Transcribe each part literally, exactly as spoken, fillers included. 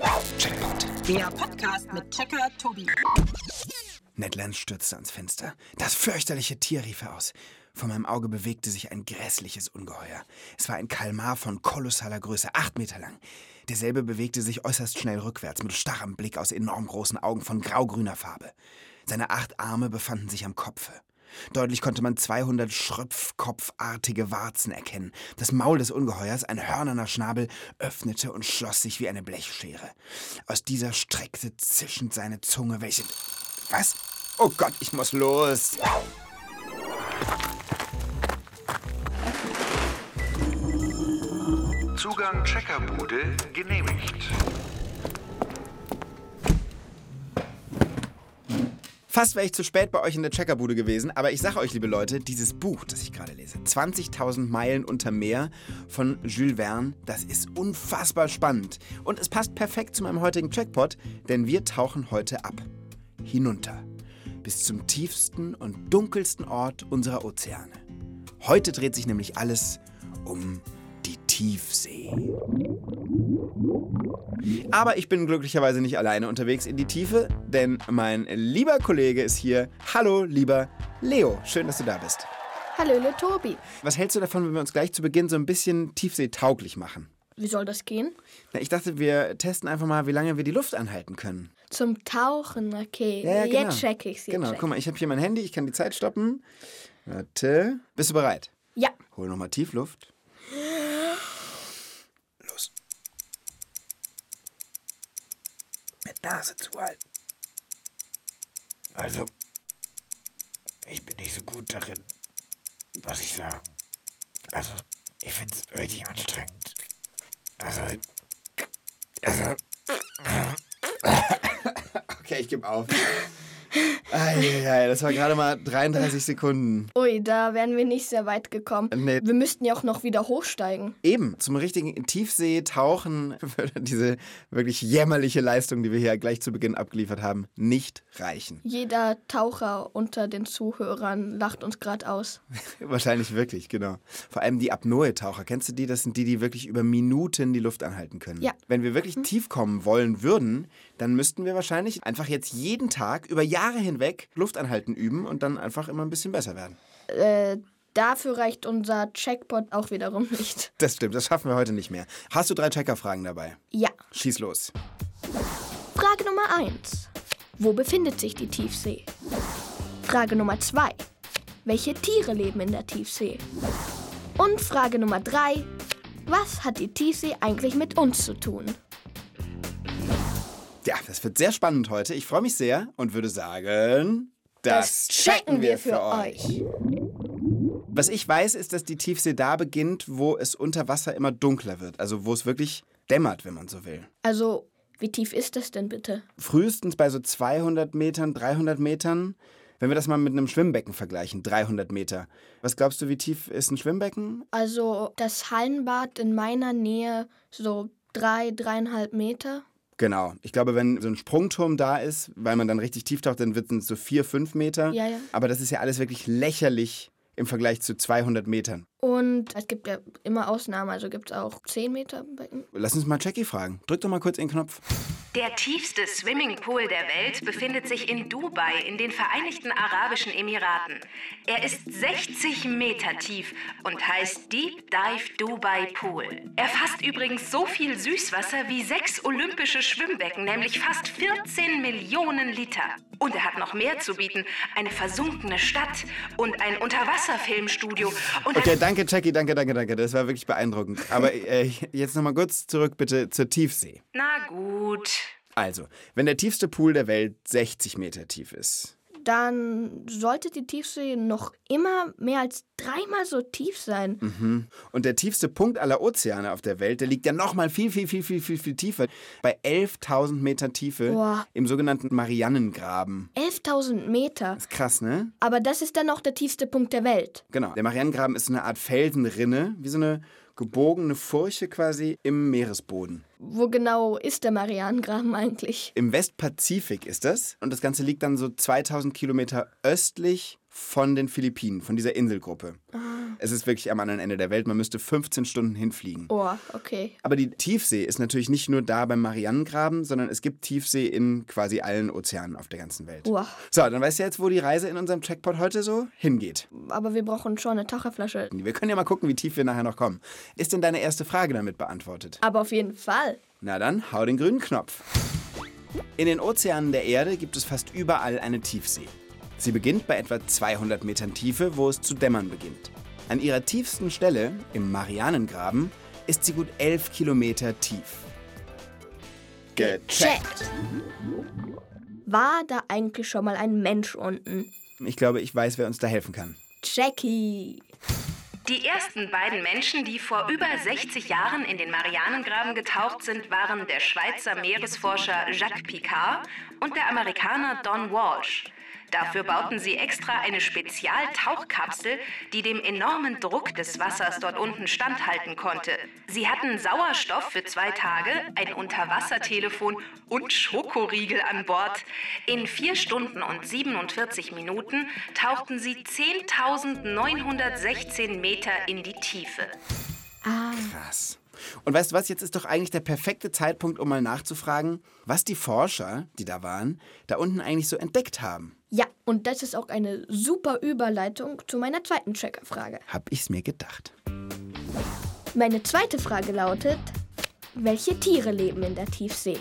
Checkpoint. Der Podcast mit Checker Tobi. Ned Land stürzte ans Fenster. Das fürchterliche Tier, rief er aus. Vor meinem Auge bewegte sich ein grässliches Ungeheuer. Es war ein Kalmar von kolossaler Größe, acht Meter lang. Derselbe bewegte sich äußerst schnell rückwärts, mit starrem Blick aus enorm großen Augen von grau-grüner Farbe. Seine acht Arme befanden sich am Kopfe. Deutlich konnte man zweihundert schröpfkopfartige Warzen erkennen. Das Maul des Ungeheuers, ein hörnerner Schnabel, öffnete und schloss sich wie eine Blechschere. Aus dieser streckte zischend seine Zunge, welche... Was? Oh Gott, ich muss los! Zugang Checkerbude genehmigt. Fast wäre ich zu spät bei euch in der Checkerbude gewesen, aber ich sage euch, liebe Leute, dieses Buch, das ich gerade lese, zwanzigtausend Meilen unter Meer von Jules Verne, das ist unfassbar spannend. Und es passt perfekt zu meinem heutigen Checkpot, denn wir tauchen heute ab. Hinunter. Bis zum tiefsten und dunkelsten Ort unserer Ozeane. Heute dreht sich nämlich alles um die Tiefsee. Aber ich bin glücklicherweise nicht alleine unterwegs in die Tiefe, denn mein lieber Kollege ist hier. Hallo, lieber Leo. Schön, dass du da bist. Hallöle, Tobi. Was hältst du davon, wenn wir uns gleich zu Beginn so ein bisschen tiefseetauglich machen? Wie soll das gehen? Na, ich dachte, wir testen einfach mal, wie lange wir die Luft anhalten können. Zum Tauchen, okay. Ja, ja, genau. Jetzt check ich's. Genau, check. guck mal, ich habe hier mein Handy, ich kann die Zeit stoppen. Warte. Bist du bereit? Ja. Hol nochmal Tiefluft. Los. Mit Nase zuhalten. Also, ich bin nicht so gut darin, was ich sage. Also, ich finde es richtig anstrengend. Also, also... Okay, ich gebe auf. Eieiei, das war gerade mal dreiunddreißig Sekunden. Ui, da wären wir nicht sehr weit gekommen. Nee. Wir müssten ja auch noch wieder hochsteigen. Eben, zum richtigen Tiefseetauchen würde diese wirklich jämmerliche Leistung, die wir hier gleich zu Beginn abgeliefert haben, nicht reichen. Jeder Taucher unter den Zuhörern lacht uns gerade aus. Wahrscheinlich wirklich, genau. Vor allem die Apnoe-Taucher, kennst du die? Das sind die, die wirklich über Minuten die Luft anhalten können. Ja. Wenn wir wirklich hm. tief kommen wollen würden, dann müssten wir wahrscheinlich einfach jetzt jeden Tag über Jahre hinweg Luft anhalten üben und dann einfach immer ein bisschen besser werden. Äh, dafür reicht unser Checkpot auch wiederum nicht. Das stimmt, das schaffen wir heute nicht mehr. Hast du drei Checkerfragen dabei? Ja. Schieß los. Frage Nummer eins. Wo befindet sich die Tiefsee? Frage Nummer zwei. Welche Tiere leben in der Tiefsee? Und Frage Nummer drei. Was hat die Tiefsee eigentlich mit uns zu tun? Ja, das wird sehr spannend heute. Ich freue mich sehr und würde sagen, das, das checken wir für euch. Was ich weiß, ist, dass die Tiefsee da beginnt, wo es unter Wasser immer dunkler wird. Also wo es wirklich dämmert, wenn man so will. Also, wie tief ist das denn bitte? Frühestens bei so zweihundert Metern, dreihundert Metern. Wenn wir das mal mit einem Schwimmbecken vergleichen, dreihundert Meter. Was glaubst du, wie tief ist ein Schwimmbecken? Also das Hallenbad in meiner Nähe so drei, dreieinhalb Meter. Genau. Ich glaube, wenn so ein Sprungturm da ist, weil man dann richtig tief taucht, dann wird es so vier, fünf Meter. Ja, ja. Aber das ist ja alles wirklich lächerlich im Vergleich zu zweihundert Metern. Und es gibt ja immer Ausnahmen, also gibt es auch zehn Meter Becken. Lass uns mal Jackie fragen. Drück doch mal kurz den Knopf. Der tiefste Swimmingpool der Welt befindet sich in Dubai in den Vereinigten Arabischen Emiraten. Er ist sechzig Meter tief und heißt Deep Dive Dubai Pool. Er fasst übrigens so viel Süßwasser wie sechs olympische Schwimmbecken, nämlich fast vierzehn Millionen Liter. Und er hat noch mehr zu bieten. Eine versunkene Stadt und ein Unterwasserfilmstudio. Und Okay, danke Jackie, danke, danke, danke. Das war wirklich beeindruckend. Aber äh, jetzt nochmal kurz zurück bitte zur Tiefsee. Na gut. Also, wenn der tiefste Pool der Welt sechzig Meter tief ist. Dann sollte die Tiefsee noch immer mehr als dreimal so tief sein. Mhm. Und der tiefste Punkt aller Ozeane auf der Welt, der liegt ja nochmal viel, viel, viel, viel, viel, viel tiefer. Bei elftausend Meter Tiefe. Boah. Im sogenannten Marianengraben. elftausend Meter? Das ist krass, ne? Aber das ist dann auch der tiefste Punkt der Welt. Genau. Der Marianengraben ist so eine Art Felsenrinne, wie so eine gebogene Furche quasi im Meeresboden. Wo genau ist der Marianengraben eigentlich? Im Westpazifik ist das. Und das Ganze liegt dann so zweitausend Kilometer östlich von den Philippinen, von dieser Inselgruppe. Ah. Es ist wirklich am anderen Ende der Welt. Man müsste fünfzehn Stunden hinfliegen. Oh, okay. Aber die Tiefsee ist natürlich nicht nur da beim Marianengraben, sondern es gibt Tiefsee in quasi allen Ozeanen auf der ganzen Welt. Wow. So, dann weißt du jetzt, wo die Reise in unserem Checkpot heute so hingeht. Aber wir brauchen schon eine Taucherflasche. Wir können ja mal gucken, wie tief wir nachher noch kommen. Ist denn deine erste Frage damit beantwortet? Aber auf jeden Fall. Na dann, hau den grünen Knopf. In den Ozeanen der Erde gibt es fast überall eine Tiefsee. Sie beginnt bei etwa zweihundert Metern Tiefe, wo es zu dämmern beginnt. An ihrer tiefsten Stelle, im Marianengraben, ist sie gut elf Kilometer tief. Gecheckt. War da eigentlich schon mal ein Mensch unten? Ich glaube, ich weiß, wer uns da helfen kann. Jackie. Die ersten beiden Menschen, die vor über sechzig Jahren in den Marianengraben getaucht sind, waren der Schweizer Meeresforscher Jacques Piccard und der Amerikaner Don Walsh. Dafür bauten sie extra eine Spezialtauchkapsel, die dem enormen Druck des Wassers dort unten standhalten konnte. Sie hatten Sauerstoff für zwei Tage, ein Unterwassertelefon und Schokoriegel an Bord. In vier Stunden und siebenundvierzig Minuten tauchten sie zehntausendneunhundertsechzehn Meter in die Tiefe. Ah. Krass. Und weißt du was, jetzt ist doch eigentlich der perfekte Zeitpunkt, um mal nachzufragen, was die Forscher, die da waren, da unten eigentlich so entdeckt haben. Ja, und das ist auch eine super Überleitung zu meiner zweiten Checkerfrage. Hab ich's mir gedacht. Meine zweite Frage lautet, welche Tiere leben in der Tiefsee?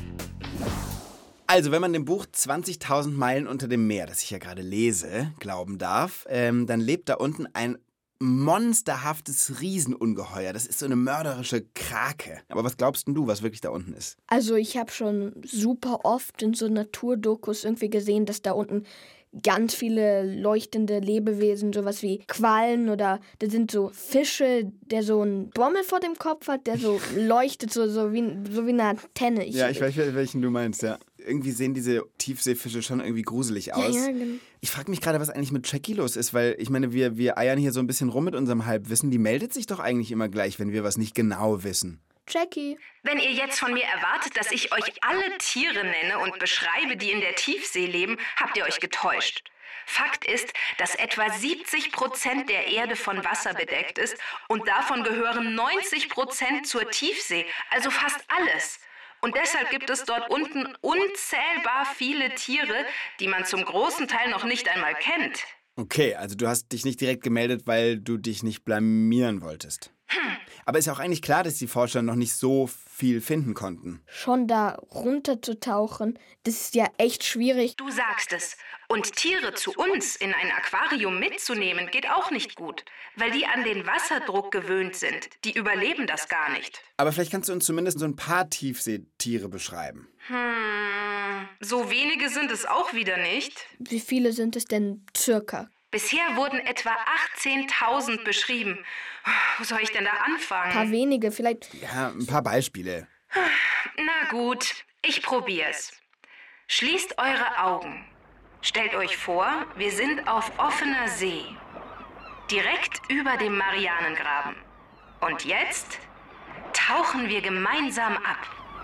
Also, wenn man dem Buch zwanzigtausend Meilen unter dem Meer, das ich ja gerade lese, glauben darf, ähm, dann lebt da unten ein monsterhaftes Riesenungeheuer. Das ist so eine mörderische Krake. Aber was glaubst denn du, was wirklich da unten ist? Also ich habe schon super oft in so Naturdokus irgendwie gesehen, dass da unten ganz viele leuchtende Lebewesen, sowas wie Quallen oder da sind so Fische, der so einen Bommel vor dem Kopf hat, der so leuchtet, so, so, wie, so wie eine Antenne. Ich, ja, ich weiß, welchen du meinst, ja. Irgendwie sehen diese Tiefseefische schon irgendwie gruselig aus. Ja, ja, genau. Ich frage mich gerade, was eigentlich mit Jackie los ist, weil ich meine, wir, wir eiern hier so ein bisschen rum mit unserem Halbwissen. Die meldet sich doch eigentlich immer gleich, wenn wir was nicht genau wissen. Jackie. Wenn ihr jetzt von mir erwartet, dass ich euch alle Tiere nenne und beschreibe, die in der Tiefsee leben, habt ihr euch getäuscht. Fakt ist, dass etwa siebzig Prozent der Erde von Wasser bedeckt ist und davon gehören neunzig Prozent zur Tiefsee, also fast alles. Und deshalb gibt es dort unten unzählbar viele Tiere, die man zum großen Teil noch nicht einmal kennt. Okay, also du hast dich nicht direkt gemeldet, weil du dich nicht blamieren wolltest. Hm. Aber ist ja auch eigentlich klar, dass die Forscher noch nicht so viel finden konnten. Schon da runterzutauchen, das ist ja echt schwierig. Du sagst es. Und Tiere zu uns in ein Aquarium mitzunehmen, geht auch nicht gut. Weil die an den Wasserdruck gewöhnt sind. Die überleben das gar nicht. Aber vielleicht kannst du uns zumindest so ein paar Tiefseetiere beschreiben. Hm, so wenige sind es auch wieder nicht. Wie viele sind es denn circa? Bisher wurden etwa achtzehntausend beschrieben. Wo soll ich denn da anfangen? Ein paar wenige, vielleicht. Ja, ein paar Beispiele. Na gut, ich probier's. Schließt eure Augen. Stellt euch vor, wir sind auf offener See. Direkt über dem Marianengraben. Und jetzt tauchen wir gemeinsam ab.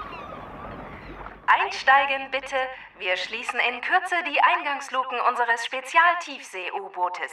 Einsteigen bitte. Wir schließen in Kürze die Eingangsluken unseres Spezial-Tiefsee-U-Bootes.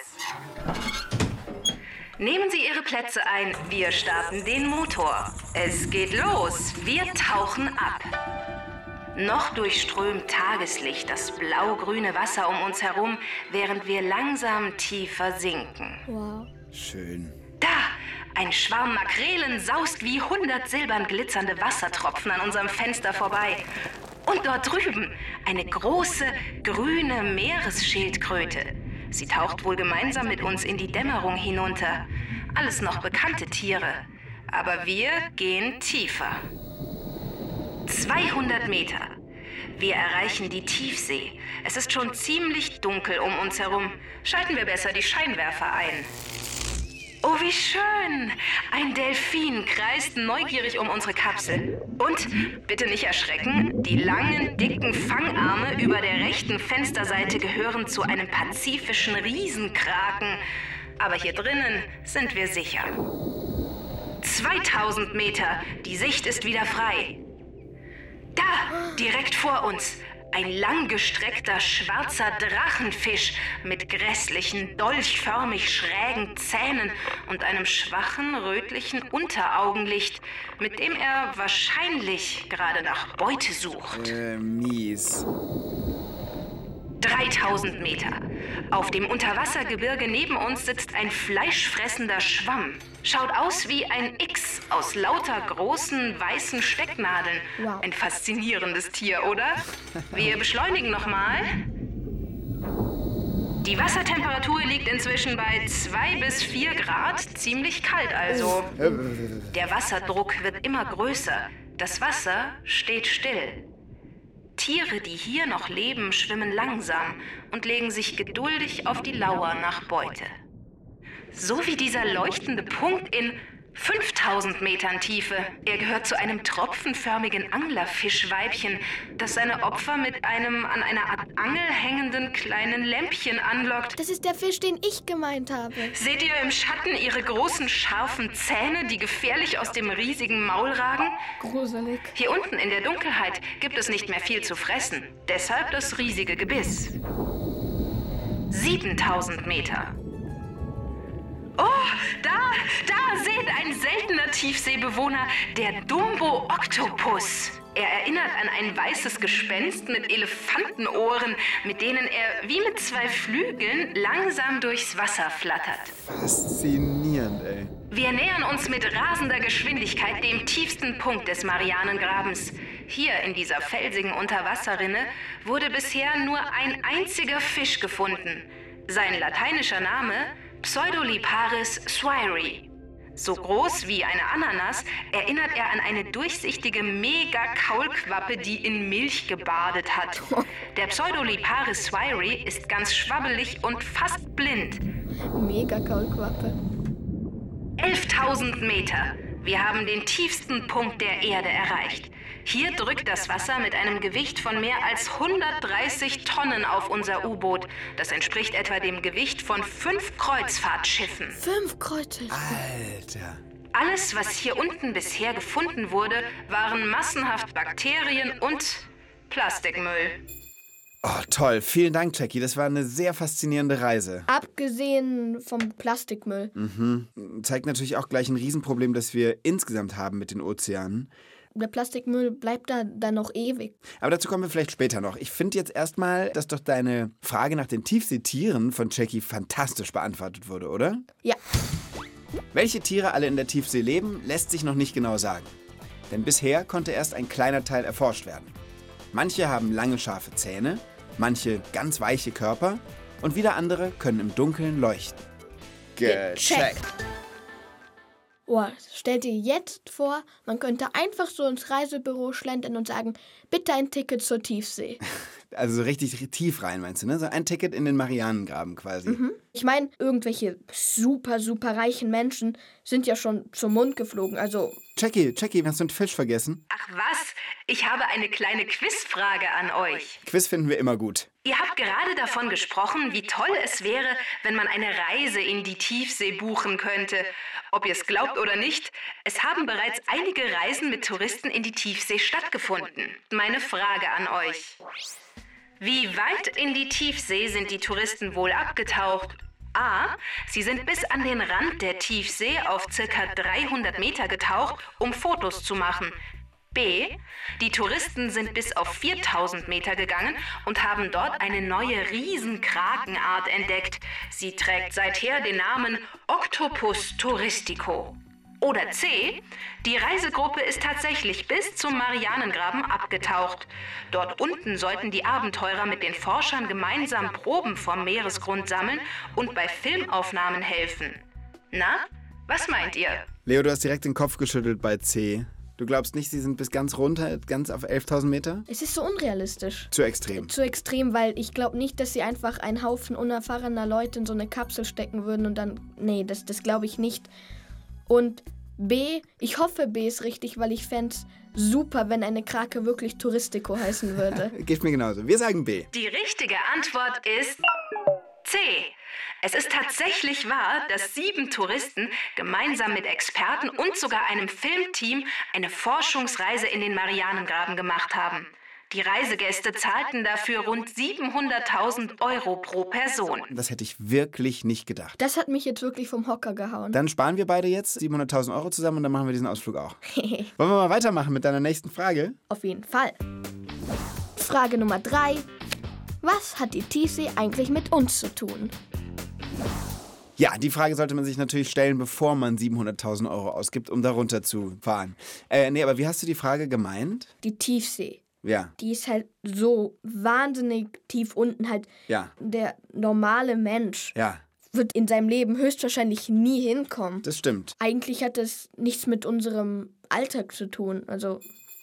Nehmen Sie Ihre Plätze ein. Wir starten den Motor. Es geht los. Wir tauchen ab. Noch durchströmt Tageslicht das blau-grüne Wasser um uns herum, während wir langsam tiefer sinken. Wow. Schön. Da! Ein Schwarm Makrelen saust wie hundert silbern glitzernde Wassertropfen an unserem Fenster vorbei. Und dort drüben eine große, grüne Meeresschildkröte. Sie taucht wohl gemeinsam mit uns in die Dämmerung hinunter. Alles noch bekannte Tiere. Aber wir gehen tiefer. zweihundert Meter. Wir erreichen die Tiefsee. Es ist schon ziemlich dunkel um uns herum. Schalten wir besser die Scheinwerfer ein. Oh, wie schön! Ein Delfin kreist neugierig um unsere Kapsel. Und, bitte nicht erschrecken, die langen, dicken Fangarme über der rechten Fensterseite gehören zu einem pazifischen Riesenkraken. Aber hier drinnen sind wir sicher. zweitausend Meter, die Sicht ist wieder frei. Da, direkt vor uns, Ein langgestreckter schwarzer Drachenfisch mit grässlichen, dolchförmig schrägen Zähnen und einem schwachen, rötlichen Unteraugenlicht, mit dem er wahrscheinlich gerade nach Beute sucht. Äh, mies. dreitausend Meter. Auf dem Unterwassergebirge neben uns sitzt ein fleischfressender Schwamm. Schaut aus wie ein X aus lauter großen, weißen Stecknadeln. Wow. Ein faszinierendes Tier, oder? Wir beschleunigen nochmal. Die Wassertemperatur liegt inzwischen bei zwei bis vier Grad. Ziemlich kalt also. Der Wasserdruck wird immer größer. Das Wasser steht still. Tiere, die hier noch leben, schwimmen langsam und legen sich geduldig auf die Lauer nach Beute. So wie dieser leuchtende Punkt in fünftausend Metern Tiefe. Er gehört zu einem tropfenförmigen Anglerfischweibchen, das seine Opfer mit einem an einer Art Angel hängenden kleinen Lämpchen anlockt. Das ist der Fisch, den ich gemeint habe. Seht ihr im Schatten ihre großen, scharfen Zähne, die gefährlich aus dem riesigen Maul ragen? Gruselig. Hier unten in der Dunkelheit gibt es nicht mehr viel zu fressen. Deshalb das riesige Gebiss. siebentausend Meter. Oh, da, da seht ein seltener Tiefseebewohner, der Dumbo-Oktopus. Er erinnert an ein weißes Gespenst mit Elefantenohren, mit denen er wie mit zwei Flügeln langsam durchs Wasser flattert. Faszinierend, ey. Wir nähern uns mit rasender Geschwindigkeit dem tiefsten Punkt des Marianengrabens. Hier in dieser felsigen Unterwasserrinne wurde bisher nur ein einziger Fisch gefunden. Sein lateinischer Name Pseudoliparis swiri. So groß wie eine Ananas erinnert er an eine durchsichtige Mega-Kaulquappe, die in Milch gebadet hat. Der Pseudoliparis swiri ist ganz schwabbelig und fast blind. Mega Kaulquappe. elftausend Meter. Wir haben den tiefsten Punkt der Erde erreicht. Hier drückt das Wasser mit einem Gewicht von mehr als hundertdreißig Tonnen auf unser U-Boot. Das entspricht etwa dem Gewicht von fünf Kreuzfahrtschiffen. Fünf Kreuzschiffe. Alter. Alles, was hier unten bisher gefunden wurde, waren massenhaft Bakterien und Plastikmüll. Oh, toll. Vielen Dank, Jackie. Das war eine sehr faszinierende Reise. Abgesehen vom Plastikmüll. Mhm. Zeigt natürlich auch gleich ein Riesenproblem, das wir insgesamt haben mit den Ozeanen. Der Plastikmüll bleibt da dann noch ewig. Aber dazu kommen wir vielleicht später noch. Ich finde jetzt erstmal, dass doch deine Frage nach den Tiefseetieren von Jackie fantastisch beantwortet wurde, oder? Ja. Welche Tiere alle in der Tiefsee leben, lässt sich noch nicht genau sagen. Denn bisher konnte erst ein kleiner Teil erforscht werden. Manche haben lange, scharfe Zähne, manche ganz weiche Körper und wieder andere können im Dunkeln leuchten. Gecheckt. Oh, stell dir jetzt vor, man könnte einfach so ins Reisebüro schlendern und sagen, bitte ein Ticket zur Tiefsee. Also so richtig tief rein, meinst du, ne? So ein Ticket in den Marianengraben quasi. Mhm. Ich meine, irgendwelche super, super reichen Menschen sind ja schon zum Mond geflogen, also... Jackie, Jackie, hast du einen Fisch vergessen? Ach was, ich habe eine kleine Quizfrage an euch. Quiz finden wir immer gut. Ihr habt gerade davon gesprochen, wie toll es wäre, wenn man eine Reise in die Tiefsee buchen könnte. Ob ihr es glaubt oder nicht, es haben bereits einige Reisen mit Touristen in die Tiefsee stattgefunden. Meine Frage an euch. Wie weit in die Tiefsee sind die Touristen wohl abgetaucht? A. Sie sind bis an den Rand der Tiefsee auf ca. dreihundert Meter getaucht, um Fotos zu machen. B. Die Touristen sind bis auf viertausend Meter gegangen und haben dort eine neue Riesenkrakenart entdeckt. Sie trägt seither den Namen Octopus touristico. Oder C. Die Reisegruppe ist tatsächlich bis zum Marianengraben abgetaucht. Dort unten sollten die Abenteurer mit den Forschern gemeinsam Proben vom Meeresgrund sammeln und bei Filmaufnahmen helfen. Na, was meint ihr? Leo, du hast direkt den Kopf geschüttelt bei C. Du glaubst nicht, sie sind bis ganz runter, ganz auf elftausend Meter? Es ist so unrealistisch. Zu extrem. Zu extrem, weil ich glaube nicht, dass sie einfach einen Haufen unerfahrener Leute in so eine Kapsel stecken würden und dann... Nee, das, das glaube ich nicht. Und B, ich hoffe B ist richtig, weil ich fände es super, wenn eine Krake wirklich Touristico heißen würde. Geht mir genauso. Wir sagen B. Die richtige Antwort ist C. Es ist tatsächlich wahr, dass sieben Touristen gemeinsam mit Experten und sogar einem Filmteam eine Forschungsreise in den Marianengraben gemacht haben. Die Reisegäste zahlten dafür rund siebenhunderttausend Euro pro Person. Das hätte ich wirklich nicht gedacht. Das hat mich jetzt wirklich vom Hocker gehauen. Dann sparen wir beide jetzt siebenhunderttausend Euro zusammen und dann machen wir diesen Ausflug auch. Wollen wir mal weitermachen mit deiner nächsten Frage? Auf jeden Fall. Frage Nummer drei. Was hat die Tiefsee eigentlich mit uns zu tun? Ja, die Frage sollte man sich natürlich stellen, bevor man siebenhunderttausend Euro ausgibt, um da runter zu fahren. Äh, nee, aber wie hast du die Frage gemeint? Die Tiefsee. Ja. Die ist halt so wahnsinnig tief unten halt. Ja. Der normale Mensch Ja, wird in seinem Leben höchstwahrscheinlich nie hinkommen. das stimmt. Eigentlich hat das nichts mit unserem Alltag zu tun. Also,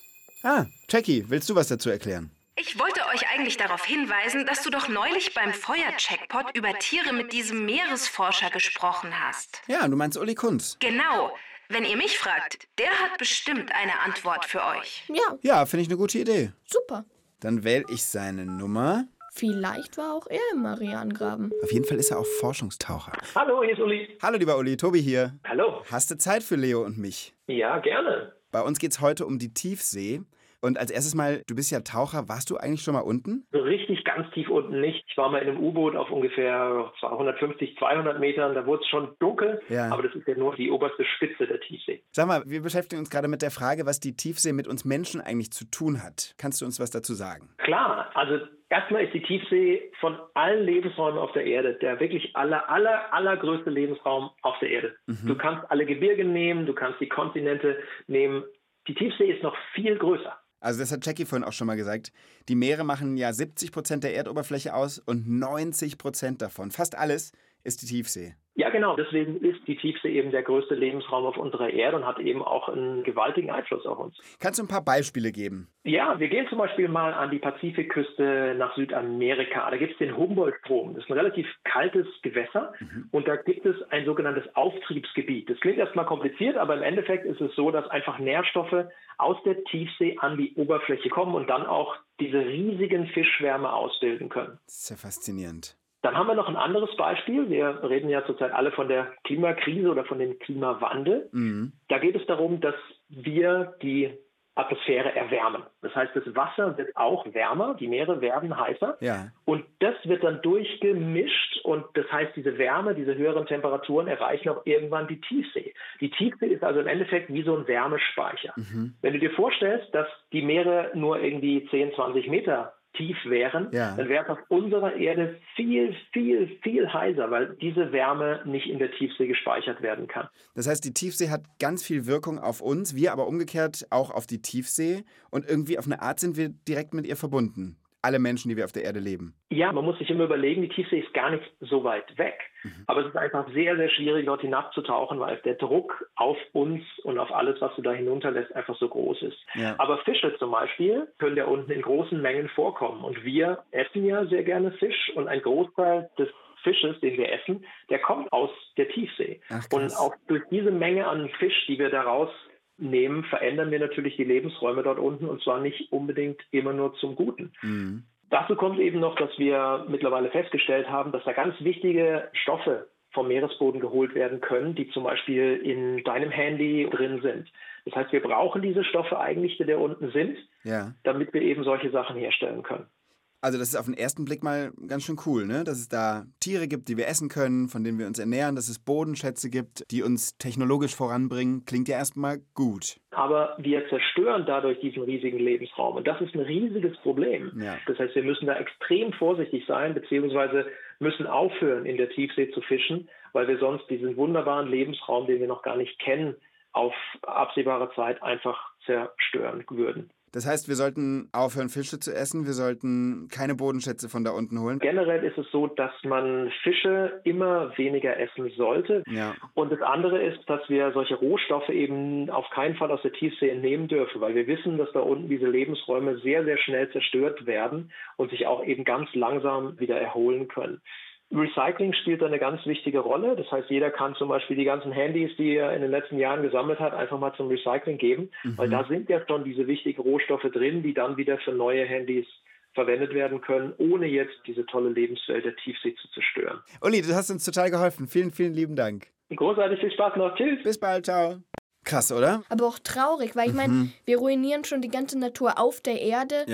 Ah, Jackie, willst du was dazu erklären? Ich wollte euch eigentlich darauf hinweisen, dass du doch neulich beim Feuercheckpot über Tiere mit diesem Meeresforscher gesprochen hast. Ja, du meinst Uli Kunz. Genau. Wenn ihr mich fragt, der hat bestimmt eine Antwort für euch. ja, Ja, finde ich eine gute Idee. super. Dann wähle ich seine Nummer. Vielleicht war auch er im Marianengraben. Auf jeden Fall ist er auch Forschungstaucher. Hallo, hier ist Uli. Hallo, lieber Uli, Tobi hier. Hallo. Hast du Zeit für Leo und mich? Ja, gerne. Bei uns geht's heute um die Tiefsee. Und als erstes mal, du bist ja Taucher, warst du eigentlich schon mal unten? So richtig ganz tief unten nicht. Ich war mal in einem U-Boot auf ungefähr hundertfünfzig, zweihundert Metern. Da wurde es schon dunkel, Ja. aber das ist ja nur die oberste Spitze der Tiefsee. Sag mal, wir beschäftigen uns gerade mit der Frage, was die Tiefsee mit uns Menschen eigentlich zu tun hat. Kannst du uns was dazu sagen? Klar, also erstmal ist die Tiefsee von allen Lebensräumen auf der Erde der wirklich aller, aller, allergrößte Lebensraum auf der Erde. Du kannst alle Gebirge nehmen, du kannst die Kontinente nehmen. Die Tiefsee ist noch viel größer. Also das hat Jackie vorhin auch schon mal gesagt. Die Meere machen ja siebzig Prozent der Erdoberfläche aus und neunzig Prozent davon, fast alles, ist die Tiefsee. Ja, genau. Deswegen ist die Tiefsee eben der größte Lebensraum auf unserer Erde und hat eben auch einen gewaltigen Einfluss auf uns. Kannst du ein paar Beispiele geben? Ja, wir gehen zum Beispiel mal an die Pazifikküste nach Südamerika. Da gibt es den Humboldt-Strom. Das ist ein relativ kaltes Gewässer mhm. und da gibt es ein sogenanntes Auftriebsgebiet. Das klingt erstmal kompliziert, aber im Endeffekt ist es so, dass einfach Nährstoffe aus der Tiefsee an die Oberfläche kommen und dann auch diese riesigen Fischschwärme ausbilden können. Das ist ja faszinierend. Dann haben wir noch ein anderes Beispiel. Wir reden ja zurzeit alle von der Klimakrise oder von dem Klimawandel. Mhm. Da geht es darum, dass wir die Atmosphäre erwärmen. Das heißt, das Wasser wird auch wärmer, die Meere werden heißer. Ja. Und das wird dann durchgemischt und das heißt, diese Wärme, diese höheren Temperaturen erreichen auch irgendwann die Tiefsee. Die Tiefsee ist also im Endeffekt wie so ein Wärmespeicher. Mhm. Wenn du dir vorstellst, dass die Meere nur irgendwie zehn, zwanzig Meter tief wären, ja. dann wäre es auf unserer Erde viel, viel, viel heißer, weil diese Wärme nicht in der Tiefsee gespeichert werden kann. Das heißt, die Tiefsee hat ganz viel Wirkung auf uns, wir aber umgekehrt auch auf die Tiefsee und irgendwie auf eine Art sind wir direkt mit ihr verbunden. Alle Menschen, die wir auf der Erde leben. Ja, man muss sich immer überlegen, die Tiefsee ist gar nicht so weit weg. Mhm. Aber es ist einfach sehr, sehr schwierig, dort hinabzutauchen, weil der Druck auf uns und auf alles, was du da hinunterlässt, einfach so groß ist. Ja. Aber Fische zum Beispiel können da unten in großen Mengen vorkommen. Und wir essen ja sehr gerne Fisch und ein Großteil des Fisches, den wir essen, der kommt aus der Tiefsee. Ach, und auch durch diese Menge an Fisch, die wir daraus nehmen, verändern wir natürlich die Lebensräume dort unten und zwar nicht unbedingt immer nur zum Guten. Mhm. Dazu kommt eben noch, dass wir mittlerweile festgestellt haben, dass da ganz wichtige Stoffe vom Meeresboden geholt werden können, die zum Beispiel in deinem Handy drin sind. Das heißt, wir brauchen diese Stoffe eigentlich, die da unten sind, ja. damit wir eben solche Sachen herstellen können. Also das ist auf den ersten Blick mal ganz schön cool, ne? Dass es da Tiere gibt, die wir essen können, von denen wir uns ernähren, dass es Bodenschätze gibt, die uns technologisch voranbringen. Klingt ja erstmal gut. Aber wir zerstören dadurch diesen riesigen Lebensraum. Und das ist ein riesiges Problem. Ja. Das heißt, wir müssen da extrem vorsichtig sein, beziehungsweise müssen aufhören, in der Tiefsee zu fischen, weil wir sonst diesen wunderbaren Lebensraum, den wir noch gar nicht kennen, auf absehbare Zeit einfach zerstören würden. Das heißt, wir sollten aufhören, Fische zu essen, wir sollten keine Bodenschätze von da unten holen. Generell ist es so, dass man Fische immer weniger essen sollte. Ja. Und das andere ist, dass wir solche Rohstoffe eben auf keinen Fall aus der Tiefsee entnehmen dürfen, weil wir wissen, dass da unten diese Lebensräume sehr, sehr schnell zerstört werden und sich auch eben ganz langsam wieder erholen können. Recycling spielt da eine ganz wichtige Rolle. Das heißt, jeder kann zum Beispiel die ganzen Handys, die er in den letzten Jahren gesammelt hat, einfach mal zum Recycling geben. Mhm. Weil da sind ja schon diese wichtigen Rohstoffe drin, die dann wieder für neue Handys verwendet werden können, ohne jetzt diese tolle Lebenswelt der Tiefsee zu zerstören. Uli, du hast uns total geholfen. Vielen, vielen lieben Dank. Großartig, viel Spaß noch. Tschüss. Bis bald, ciao. Krass, oder? Aber auch traurig, weil ich meine, mhm. wir ruinieren schon die ganze Natur auf der Erde. Ja.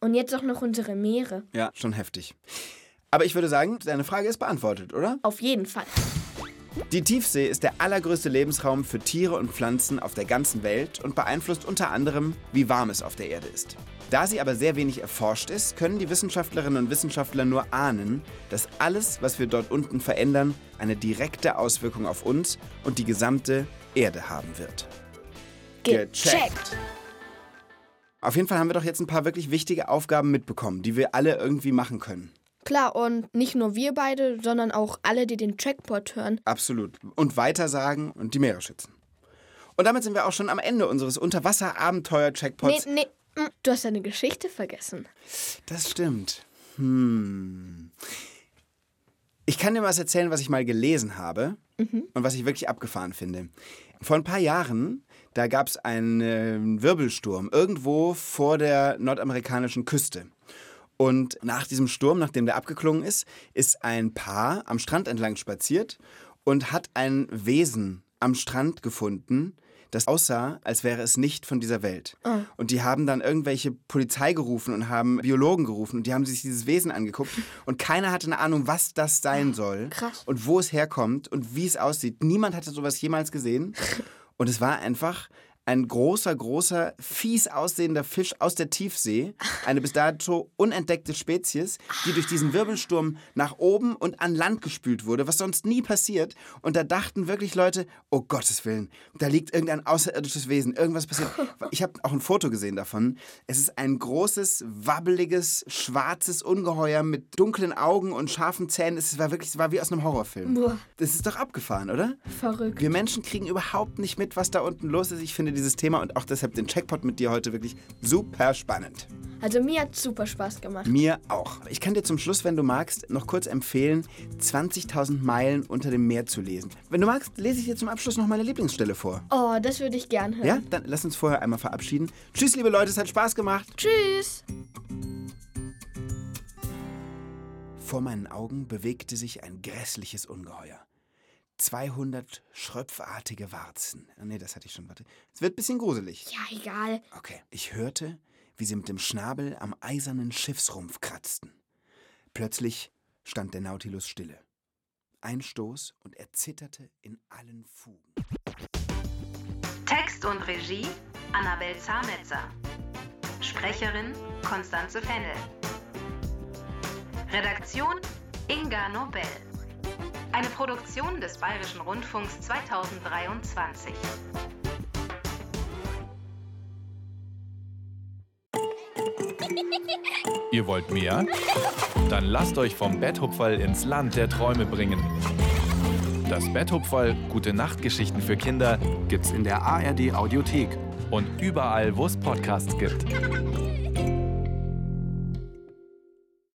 Und jetzt auch noch unsere Meere. Ja, schon heftig. Aber ich würde sagen, deine Frage ist beantwortet, oder? Auf jeden Fall. Die Tiefsee ist der allergrößte Lebensraum für Tiere und Pflanzen auf der ganzen Welt und beeinflusst unter anderem, wie warm es auf der Erde ist. Da sie aber sehr wenig erforscht ist, können die Wissenschaftlerinnen und Wissenschaftler nur ahnen, dass alles, was wir dort unten verändern, eine direkte Auswirkung auf uns und die gesamte Erde haben wird. Gecheckt! Auf jeden Fall haben wir doch jetzt ein paar wirklich wichtige Aufgaben mitbekommen, die wir alle irgendwie machen können. Klar, und nicht nur wir beide, sondern auch alle, die den Checkpot hören. Absolut. Und weitersagen und die Meere schützen. Und damit sind wir auch schon am Ende unseres Unterwasser-Abenteuer-Checkpots. Nee, nee, du hast deine Geschichte vergessen. Das stimmt. Hm. Ich kann dir was erzählen, was ich mal gelesen habe mhm. und was ich wirklich abgefahren finde. Vor ein paar Jahren, da gab es einen Wirbelsturm irgendwo vor der nordamerikanischen Küste. Und nach diesem Sturm, nachdem der abgeklungen ist, ist ein Paar am Strand entlang spaziert und hat ein Wesen am Strand gefunden, das aussah, als wäre es nicht von dieser Welt. Oh. Und die haben dann irgendwelche Polizei gerufen und haben Biologen gerufen und die haben sich dieses Wesen angeguckt und keiner hatte eine Ahnung, was das sein soll. Krass. Und wo es herkommt und wie es aussieht. Niemand hatte sowas jemals gesehen und es war einfach ein großer, großer, fies aussehender Fisch aus der Tiefsee. Eine bis dato unentdeckte Spezies, die durch diesen Wirbelsturm nach oben und an Land gespült wurde, was sonst nie passiert. Und da dachten wirklich Leute, oh Gottes Willen, da liegt irgendein außerirdisches Wesen, irgendwas passiert. Ich habe auch ein Foto gesehen davon. Es ist ein großes, wabbeliges, schwarzes Ungeheuer mit dunklen Augen und scharfen Zähnen. Es war wirklich, es war wie aus einem Horrorfilm. Boah. Das ist doch abgefahren, oder? Verrückt. Wir Menschen kriegen überhaupt nicht mit, was da unten los ist. Ich finde dieses Thema und auch deshalb den Checkpot mit dir heute wirklich super spannend. Also mir hat es super Spaß gemacht. Mir auch. Ich kann dir zum Schluss, wenn du magst, noch kurz empfehlen, zwanzigtausend Meilen unter dem Meer zu lesen. Wenn du magst, lese ich dir zum Abschluss noch meine Lieblingsstelle vor. Oh, das würde ich gern hören. Ja? Dann lass uns vorher einmal verabschieden. Tschüss, liebe Leute, es hat Spaß gemacht. Tschüss. Vor meinen Augen bewegte sich ein grässliches Ungeheuer. zweihundert schröpfartige Warzen. Ah, nee, das hatte ich schon. Warte. Es wird ein bisschen gruselig. Ja, egal. Okay. Ich hörte, wie sie mit dem Schnabel am eisernen Schiffsrumpf kratzten. Plötzlich stand der Nautilus stille. Ein Stoß und er zitterte in allen Fugen. Text und Regie Annabel Zahnetzer. Sprecherin Konstanze Fennel. Redaktion Inga Nobel. Eine Produktion des Bayerischen Rundfunks zweitausenddreiundzwanzig. Ihr wollt mehr? Dann lasst euch vom Betthupferl ins Land der Träume bringen. Das Betthupferl, gute Nachtgeschichten für Kinder, gibt's in der A R D Audiothek und überall, wo es Podcasts gibt.